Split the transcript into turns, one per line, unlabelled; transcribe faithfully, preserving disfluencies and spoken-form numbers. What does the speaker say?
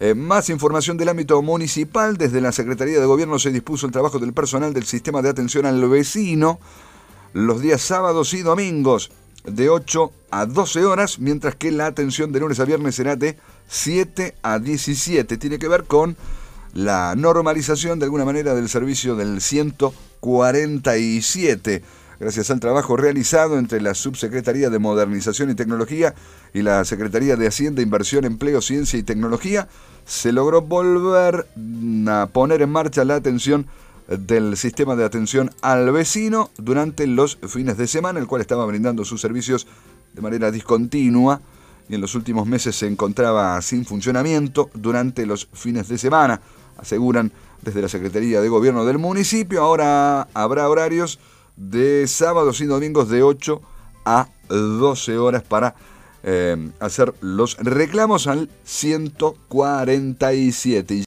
Eh, más información del ámbito municipal. Desde la Secretaría de Gobierno se dispuso el trabajo del personal del sistema de atención al vecino los días sábados y domingos de ocho a doce horas, mientras que la atención de lunes a viernes será de siete a diecisiete. Tiene que ver con la normalización de alguna manera del servicio del ciento cuarenta y siete. Gracias al trabajo realizado entre la Subsecretaría de Modernización y Tecnología y la Secretaría de Hacienda, Inversión, Empleo, Ciencia y Tecnología, se logró volver a poner en marcha la atención del sistema de atención al vecino durante los fines de semana, el cual estaba brindando sus servicios de manera discontinua y en los últimos meses se encontraba sin funcionamiento durante los fines de semana, aseguran desde la Secretaría de Gobierno del municipio. Ahora habrá horarios de sábados y domingos de ocho a doce horas para eh, hacer los reclamos al ciento cuarenta y siete.